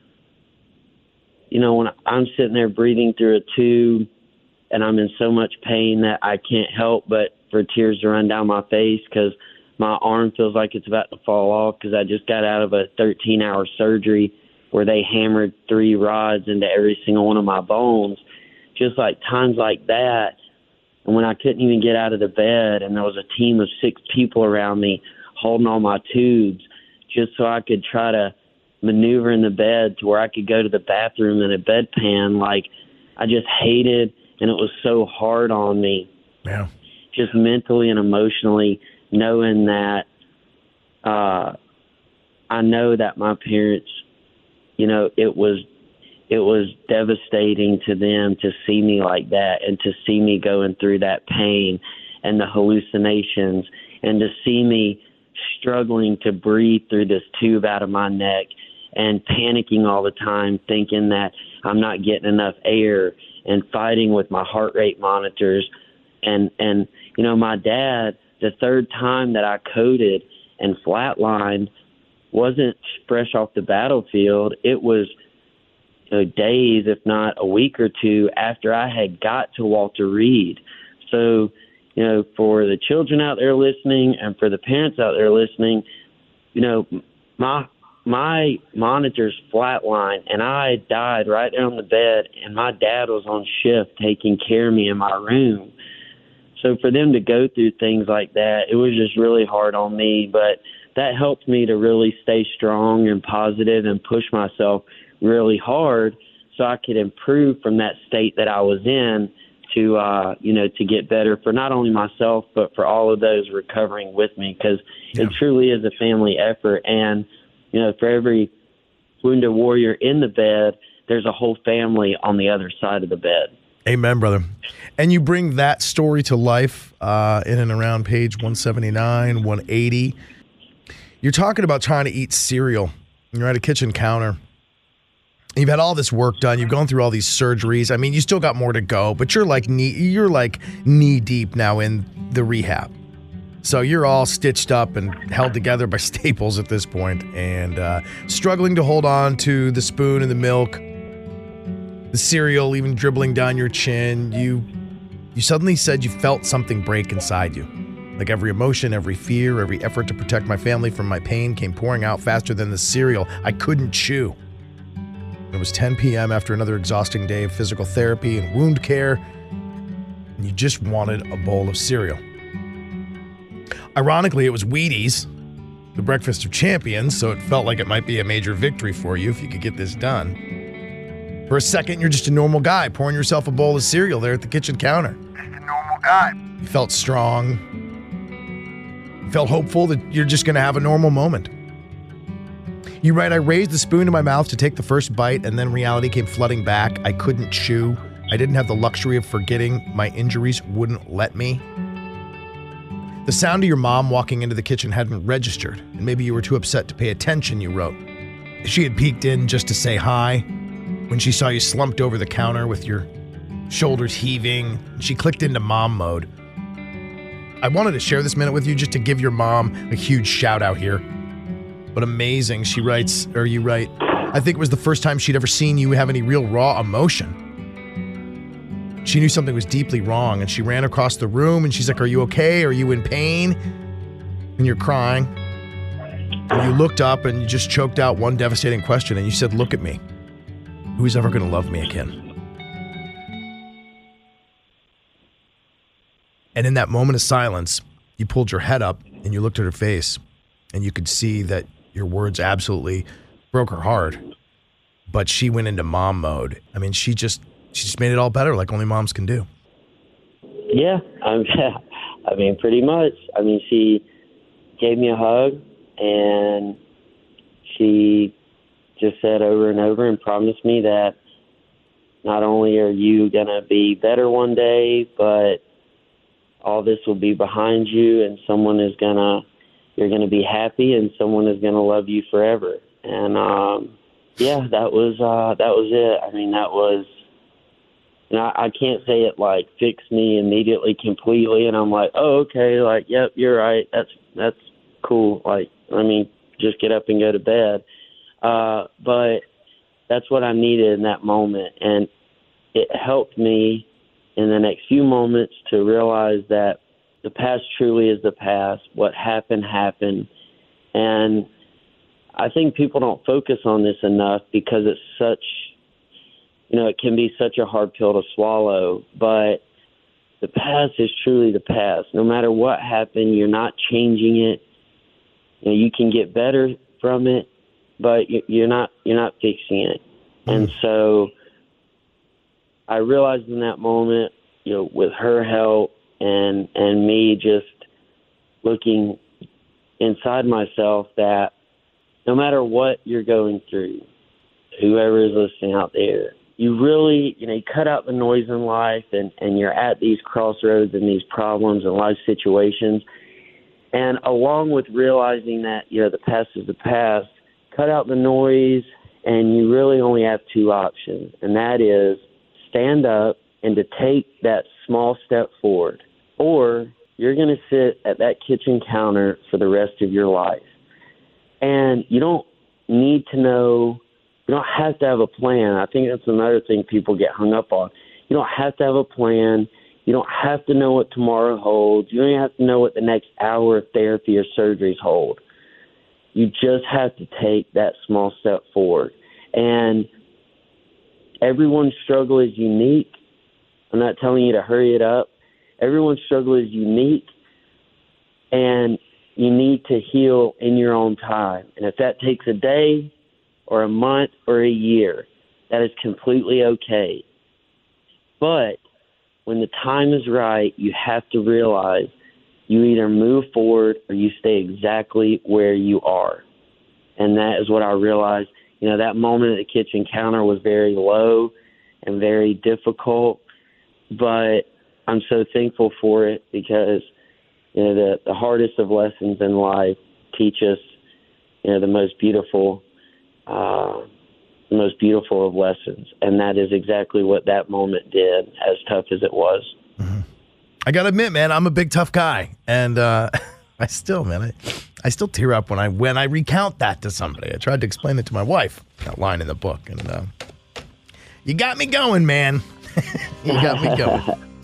when I'm sitting there breathing through a tube and I'm in so much pain that I can't help but for tears to run down my face because my arm feels like it's about to fall off because I just got out of a 13-hour surgery where they hammered 3 rods into every single one of my bones, just like times like that. And when I couldn't even get out of the bed and there was a team of 6 people around me holding all my tubes just so I could try to maneuver in the bed to where I could go to the bathroom in a bedpan, like I just hated, and it was so hard on me. Yeah. Just mentally and emotionally knowing that I know that my parents, it was devastating to them to see me like that and to see me going through that pain and the hallucinations and to see me struggling to breathe through this tube out of my neck and panicking all the time, thinking that I'm not getting enough air and fighting with my heart rate monitors. And my dad, the 3rd time that I coded and flatlined wasn't fresh off the battlefield. It was days, if not a week or 2 after I had got to Walter Reed. So, for the children out there listening and for the parents out there listening, my monitors flatlined and I died right there on the bed and my dad was on shift taking care of me in my room. So for them to go through things like that, it was just really hard on me, but that helped me to really stay strong and positive and push myself really hard so I could improve from that state that I was in to get better for not only myself, but for all of those recovering with me, because it truly is a family effort. And, for every wounded warrior in the bed, there's a whole family on the other side of the bed. Amen, brother. And you bring that story to life in and around page 179, 180. You're talking about trying to eat cereal. You're at a kitchen counter. You've had all this work done. You've gone through all these surgeries. I mean, you still got more to go, but you're like knee deep now in the rehab. So you're all stitched up and held together by staples at this point, and struggling to hold on to the spoon and the milk, the cereal even dribbling down your chin. You suddenly said you felt something break inside you. Like every emotion, every fear, every effort to protect my family from my pain came pouring out faster than the cereal I couldn't chew. It was 10 p.m. after another exhausting day of physical therapy and wound care, and you just wanted a bowl of cereal. Ironically, it was Wheaties, the breakfast of champions, so it felt like it might be a major victory for you if you could get this done. For a second, you're just a normal guy pouring yourself a bowl of cereal there at the kitchen counter. Just a normal guy. You felt strong. You felt hopeful that you're just going to have a normal moment. You write, I raised the spoon to my mouth to take the first bite, and then reality came flooding back. I couldn't chew. I didn't have the luxury of forgetting. My injuries wouldn't let me. The sound of your mom walking into the kitchen hadn't registered, and maybe you were too upset to pay attention, you wrote. She had peeked in just to say hi. When she saw you slumped over the counter with your shoulders heaving, she clicked into mom mode. I wanted to share this minute with you just to give your mom a huge shout out here. But amazing, you write, I think it was the first time she'd ever seen you have any real raw emotion. She knew something was deeply wrong, and she ran across the room, and she's like, are you okay? Are you in pain? And you're crying. And you looked up, and you just choked out one devastating question, and you said, look at me. Who's ever going to love me again? And in that moment of silence, you pulled your head up, and you looked at her face, and you could see that your words absolutely broke her heart. But she went into mom mode. I mean, she just made it all better, like only moms can do. Yeah, I mean, pretty much. I mean, she gave me a hug, and she just said over and over and promised me that not only are you going to be better one day, but all this will be behind you, and you're going to be happy, and someone is going to love you forever. And, yeah, that was it. I mean, that was, and I can't say it like fixed me immediately completely, and I'm like, oh, okay, like, yep, you're right, that's cool, like, let me just get up and go to bed. But that's what I needed in that moment, and it helped me in the next few moments to realize that the past truly is the past. What happened, happened, and I think people don't focus on this enough because it's such, it can be such a hard pill to swallow, but the past is truly the past. No matter what happened, you're not changing it. You can get better from it, but you're not fixing it. And so I realized in that moment, with her help and me just looking inside myself, that no matter what you're going through, whoever is listening out there, you really, you cut out the noise in life, and you're at these crossroads and these problems and life situations. And along with realizing that, the past is the past, cut out the noise, and you really only have two options, and that is stand up and to take that small step forward, or you're going to sit at that kitchen counter for the rest of your life. And you don't need to know, you don't have to have a plan. I think that's another thing people get hung up on. You don't have to have a plan. You don't have to know what tomorrow holds. You don't even have to know what the next hour of therapy or surgeries hold. You just have to take that small step forward. And everyone's struggle is unique. I'm not telling you to hurry it up. Everyone's struggle is unique, and you need to heal in your own time. And if that takes a day or a month or a year, that is completely okay. But when the time is right, you have to realize you either move forward or you stay exactly where you are. And that is what I realized. That moment at the kitchen counter was very low and very difficult, but I'm so thankful for it because, the hardest of lessons in life teach us, the most beautiful of lessons. And that is exactly what that moment did, as tough as it was. Mm-hmm. I got to admit, man, I'm a big, tough guy. And I still tear up when I recount that to somebody. I tried to explain it to my wife, that line in the book. And you got me going, man. You got me going.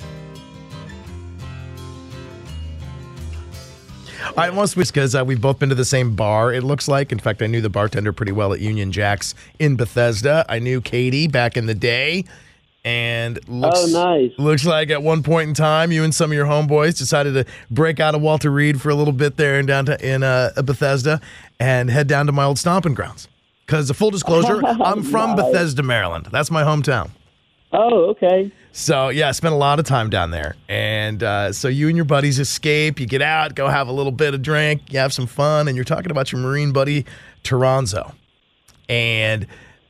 All right, once because we've both been to the same bar, it looks like. In fact, I knew the bartender pretty well at Union Jack's in Bethesda. I knew Katie back in the day. And nice. Looks like at one point in time, you and some of your homeboys decided to break out of Walter Reed for a little bit there in Bethesda and head down to my old stomping grounds. Because, full disclosure, I'm from Bethesda, Maryland. That's my hometown. Oh, okay. So, yeah, I spent a lot of time down there. And so you and your buddies escape. You get out, go have a little bit of drink. You have some fun. And you're talking about your Marine buddy, Toronzo. And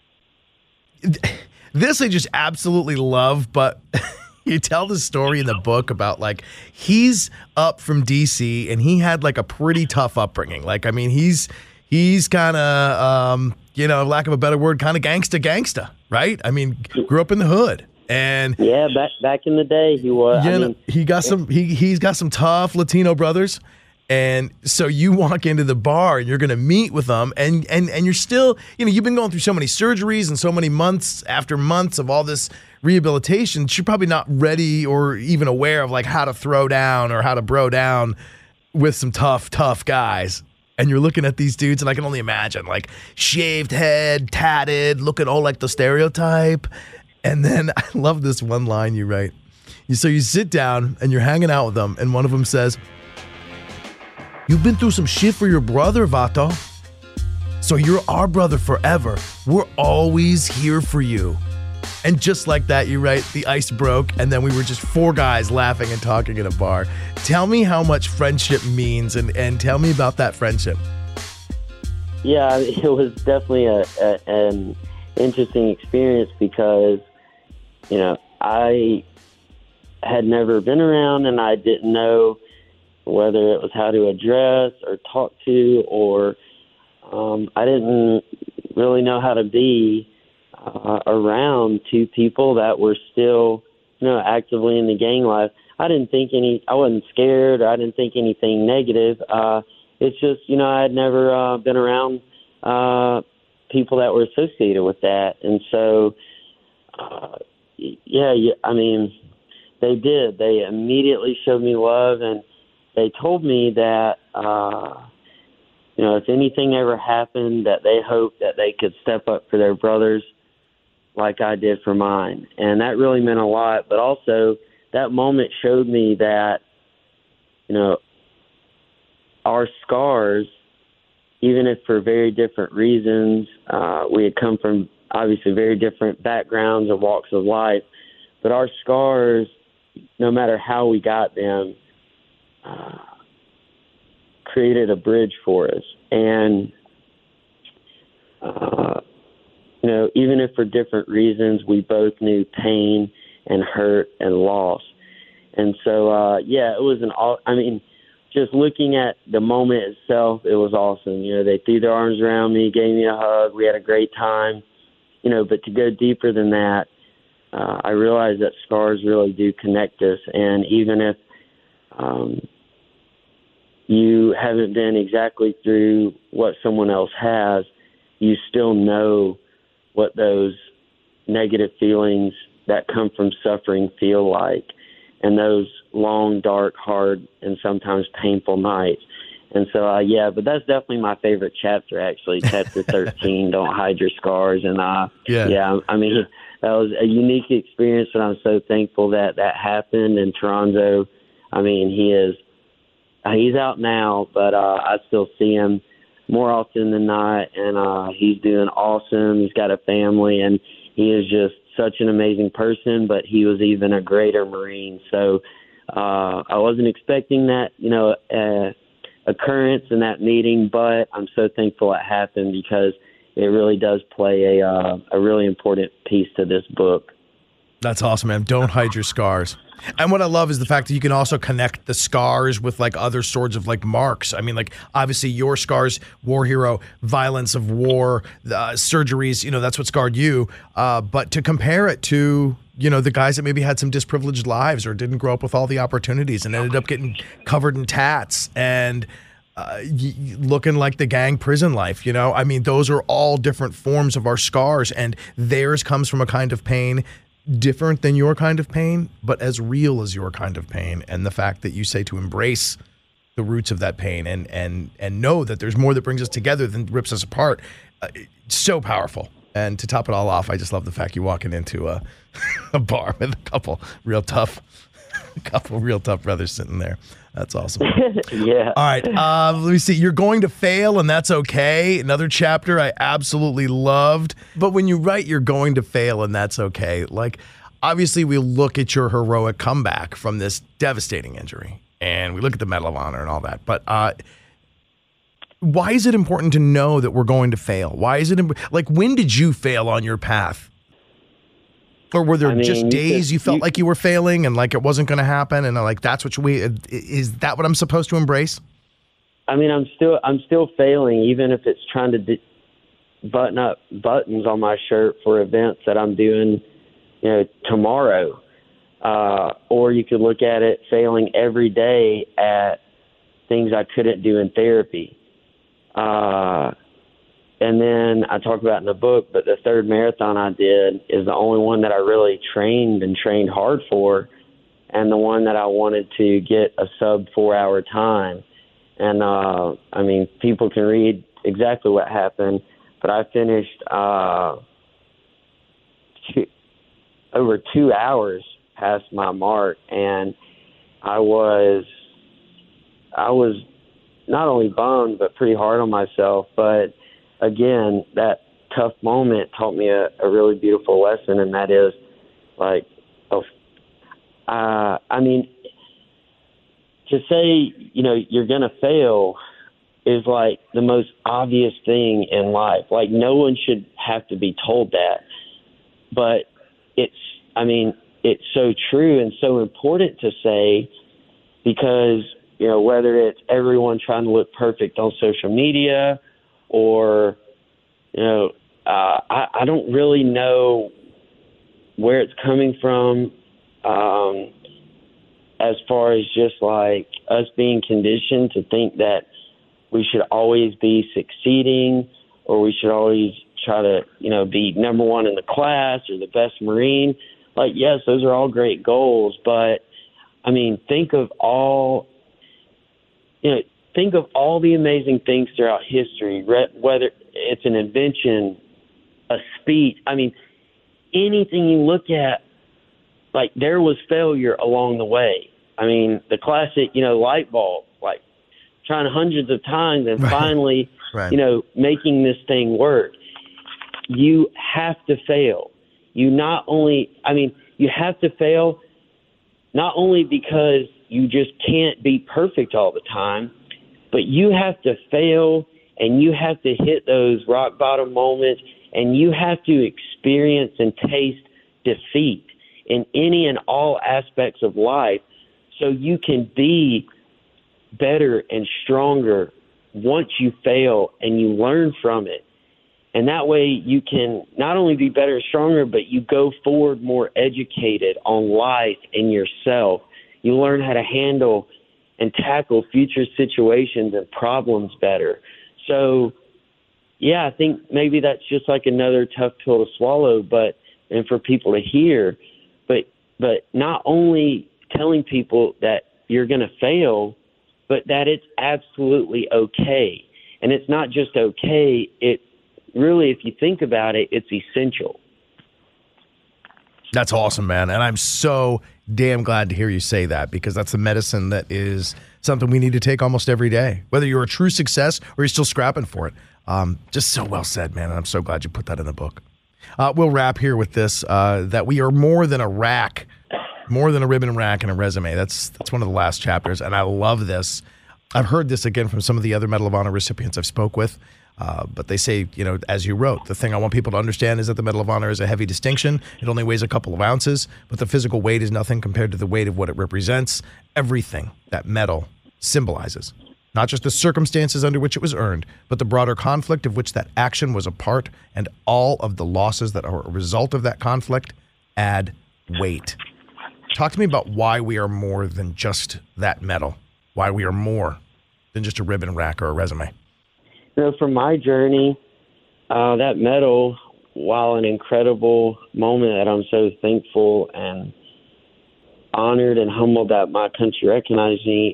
this I just absolutely love, but you tell the story in the book about, like, he's up from D.C. and he had, like, a pretty tough upbringing. Like, I mean, he's kind of, lack of a better word, kind of gangsta, right? I mean, grew up in the hood. And yeah, back in the day, he was. He's got some tough Latino brothers. And so you walk into the bar and you're going to meet with them and you're still, you've been going through so many surgeries and so many months after months of all this rehabilitation. You're probably not ready or even aware of, like, how to throw down or how to bro down with some tough guys. And you're looking at these dudes and I can only imagine, like, shaved head, tatted, looking all like the stereotype. And then I love this one line you write. So you sit down and you're hanging out with them and one of them says, "You've been through some shit for your brother, Vato. So you're our brother forever. We're always here for you." And just like that, you write, the ice broke, and then we were just four guys laughing and talking in a bar. Tell me how much friendship means, and tell me about that friendship. Yeah, it was definitely an interesting experience because, I had never been around and I didn't know whether it was how to address or talk to, or I didn't really know how to be around two people that were still, actively in the gang life. I wasn't scared, or I didn't think anything negative. It's just, I had never been around people that were associated with that. And so, they did. They immediately showed me love, and they told me that, if anything ever happened, that they hoped that they could step up for their brothers like I did for mine. And that really meant a lot. But also, that moment showed me that, our scars, even if for very different reasons, we had come from obviously very different backgrounds and walks of life, but our scars, no matter how we got them, created a bridge for us. And, even if for different reasons, we both knew pain and hurt and loss. And so, it was just looking at the moment itself, it was awesome. They threw their arms around me, gave me a hug. We had a great time, but to go deeper than that, I realized that scars really do connect us. And even if you haven't been exactly through what someone else has, you still know what those negative feelings that come from suffering feel like, and those long, dark, hard, and sometimes painful nights. And so, but that's definitely my favorite chapter, actually, chapter 13, Don't Hide Your Scars. And, that was a unique experience, and I'm so thankful that happened. And Toronzo, he's out now, but I still see him more often than not, and he's doing awesome. He's got a family, and he is just such an amazing person, but he was even a greater Marine. So I wasn't expecting that, occurrence in that meeting, but I'm so thankful it happened because it really does play a really important piece to this book. That's awesome, man. Don't hide your scars. And what I love is the fact that you can also connect the scars with, like, other sorts of, like, marks. I mean, like, obviously your scars, war hero, violence of war, surgeries, that's what scarred you. But to compare it to, the guys that maybe had some disprivileged lives or didn't grow up with all the opportunities and ended up getting covered in tats and looking like the gang prison life, those are all different forms of our scars, and theirs comes from a kind of pain different than your kind of pain, but as real as your kind of pain. And the fact that you say to embrace the roots of that pain and know that there's more that brings us together than rips us apart, so powerful. And to top it all off, I just love the fact you're walking into a bar with a couple real tough brothers sitting there. That's awesome. Yeah. All right. Let me see. You're going to fail, and that's okay. Another chapter I absolutely loved. But when you write, you're going to fail, and that's okay. Like, obviously, we look at your heroic comeback from this devastating injury, and we look at the Medal of Honor and all that. But why is it important to know that we're going to fail? Why is it like, when did you fail on your path? Or were there just days you felt like you were failing and like it wasn't going to happen, and like that's what is that what I'm supposed to embrace? I mean, I'm still failing, even if it's trying to button up buttons on my shirt for events that I'm doing, tomorrow. Or you could look at it failing every day at things I couldn't do in therapy. And then I talk about in the book, but the third marathon I did is the only one that I really trained hard for, and the one that I wanted to get a sub 4-hour time. And, I mean, people can read exactly what happened, but I finished over 2 hours past my mark, and I was not only bummed, but pretty hard on myself. But again, that tough moment taught me a really beautiful lesson, and that is, like, I mean, to say, you're going to fail is like the most obvious thing in life. Like, no one should have to be told that. But it's so true and so important to say, because, whether it's everyone trying to look perfect on social media or, I don't really know where it's coming from, as far as just like us being conditioned to think that we should always be succeeding, or we should always try to, be number one in the class or the best Marine. Like, yes, those are all great goals, but I mean, think of all the amazing things throughout history, whether it's an invention, a speech. I mean, anything you look at, like, there was failure along the way. I mean, the classic, light bulb, like trying hundreds of times and finally, making this thing work. You have to fail. You have to fail not only because you just can't be perfect all the time, but you have to fail and you have to hit those rock bottom moments, and you have to experience and taste defeat in any and all aspects of life, so you can be better and stronger once you fail and you learn from it. And that way you can not only be better and stronger, but you go forward more educated on life and yourself. You learn how to handle and tackle future situations and problems better. So, yeah, I think maybe that's just like another tough pill to swallow, and for people to hear, but not only telling people that you're going to fail, but that it's absolutely okay. And it's not just okay, it really, if you think about it, it's essential. That's awesome, man. And I'm so damn glad to hear you say that, because that's the medicine that is something we need to take almost every day, whether you're a true success or you're still scrapping for it. Just so well said, man. And I'm so glad you put that in the book. We'll wrap here with this, that we are more than a rack, more than a ribbon rack and a resume. That's one of the last chapters. And I love this. I've heard this again from some of the other Medal of Honor recipients I've spoke with. But they say, as you wrote, the thing I want people to understand is that the Medal of Honor is a heavy distinction. It only weighs a couple of ounces, but the physical weight is nothing compared to the weight of what it represents. Everything that medal symbolizes, not just the circumstances under which it was earned, but the broader conflict of which that action was a part, and all of the losses that are a result of that conflict add weight. Talk to me about why we are more than just that medal, why we are more than just a ribbon rack or a resume. From my journey, that medal, while an incredible moment that I'm so thankful and honored and humbled that my country recognized me,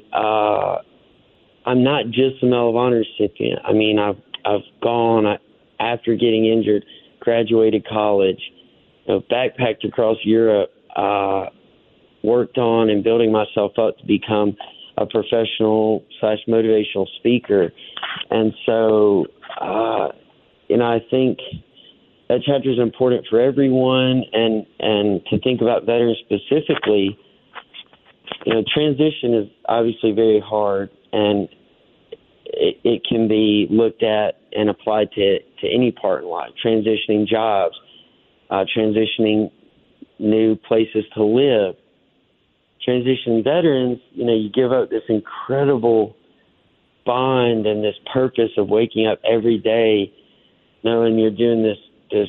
I'm not just a Medal of Honor recipient. I mean, I've gone, after getting injured, graduated college, backpacked across Europe, worked on and building myself up to become a professional / motivational speaker. And so, I think that chapter is important for everyone, and to think about veterans specifically. Transition is obviously very hard, and it can be looked at and applied to any part in life. Transitioning jobs, transitioning new places to live. Transitioning veterans, you give up this incredible bond and this purpose of waking up every day knowing you're doing this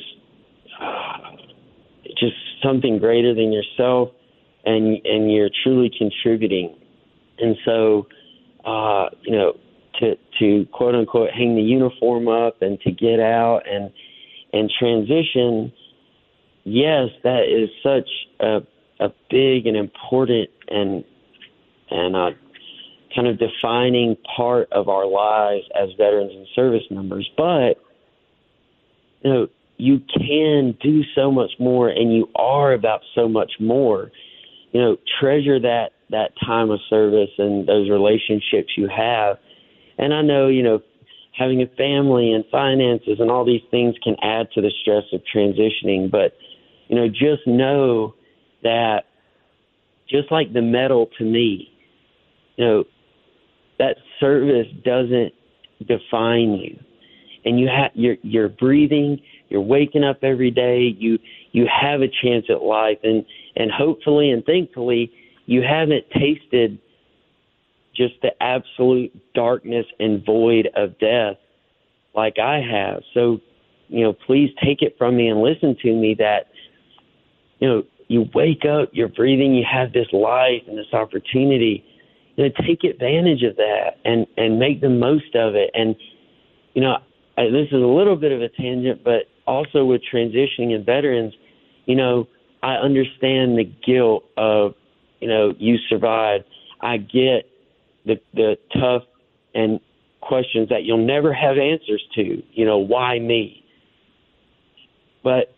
just something greater than yourself, and you're truly contributing. And so, to quote unquote hang the uniform up and to get out and transition, yes, that is such a big and important and kind of defining part of our lives as veterans and service members. But you can do so much more, and you are about so much more. Treasure that time of service and those relationships you have. And I know, having a family and finances and all these things can add to the stress of transitioning. But, just know that just like the medal to me, that service doesn't define you. And you're breathing, you're waking up every day, you have a chance at life, and hopefully and thankfully you haven't tasted just the absolute darkness and void of death like I have. So, please take it from me and listen to me that, you wake up, you're breathing, you have this life and this opportunity. Take advantage of that and make the most of it. And, this is a little bit of a tangent, but also with transitioning and veterans, I understand the guilt of, you survived. I get the tough and questions that you'll never have answers to, why me? But,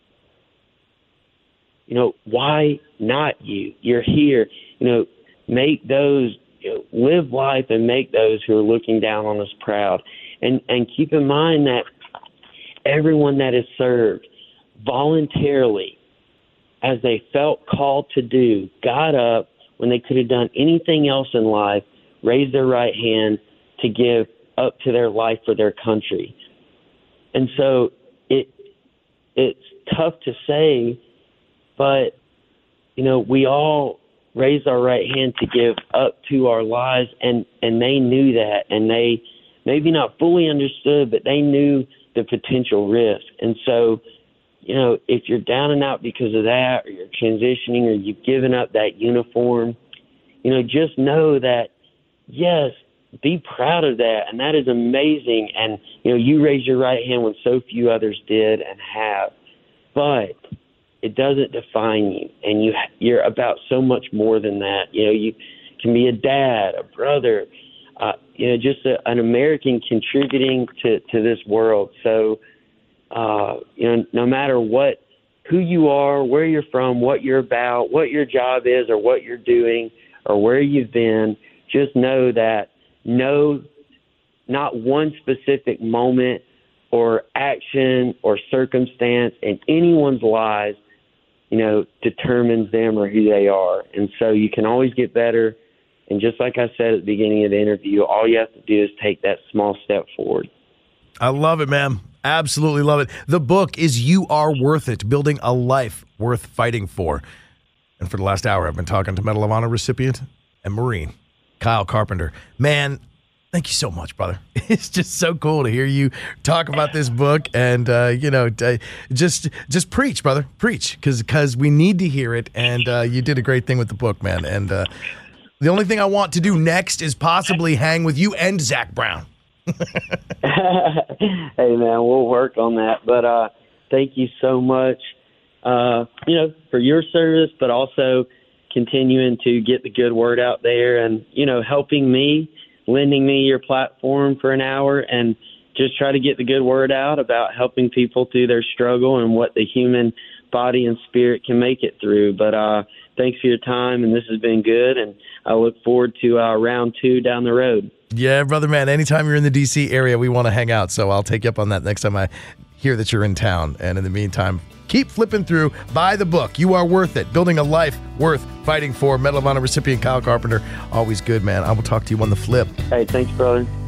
why not you? You're here, make those, live life and make those who are looking down on us proud. And keep in mind that everyone that is served voluntarily, as they felt called to do, got up when they could have done anything else in life, raised their right hand to give up to their life for their country. And so it's tough to say, but, we all raised our right hand to give up to our lives, and they knew that, and they maybe not fully understood, but they knew the potential risk. And so, if you're down and out because of that, or you're transitioning, or you've given up that uniform, just know that, yes, be proud of that. And that is amazing. And, you raised your right hand when so few others did and have. But it doesn't define you. And you're about so much more than that. You can be a dad, a brother, just an American contributing to this world. So, no matter who you are, where you're from, what you're about, what your job is, or what you're doing, or where you've been, just know that not one specific moment or action or circumstance in anyone's lives, determines them or who they are. And so you can always get better. And just like I said at the beginning of the interview, all you have to do is take that small step forward. I love it, man. Absolutely love it. The book is You Are Worth It, Building a Life Worth Fighting For. And for the last hour, I've been talking to Medal of Honor recipient and Marine Kyle Carpenter. Man, thank you so much, brother. It's just so cool to hear you talk about this book and, just preach, brother. Preach, because we need to hear it. And you did a great thing with the book, man. And the only thing I want to do next is possibly hang with you and Zach Brown. Hey, man, we'll work on that. But thank you so much, for your service, but also continuing to get the good word out there and, helping me, lending me your platform for an hour and, just try to get the good word out about helping people through their struggle and what the human body and spirit can make it through. But thanks for your time, and this has been good, and I look forward to round 2 down the road. Yeah, brother, man. Anytime you're in the D.C. area, we want to hang out, so I'll take you up on that next time I hear that you're in town. And in the meantime, keep flipping through. Buy the book. You Are Worth It. Building a Life Worth Fighting For. Medal of Honor recipient Kyle Carpenter. Always good, man. I will talk to you on the flip. Hey, thanks, brother.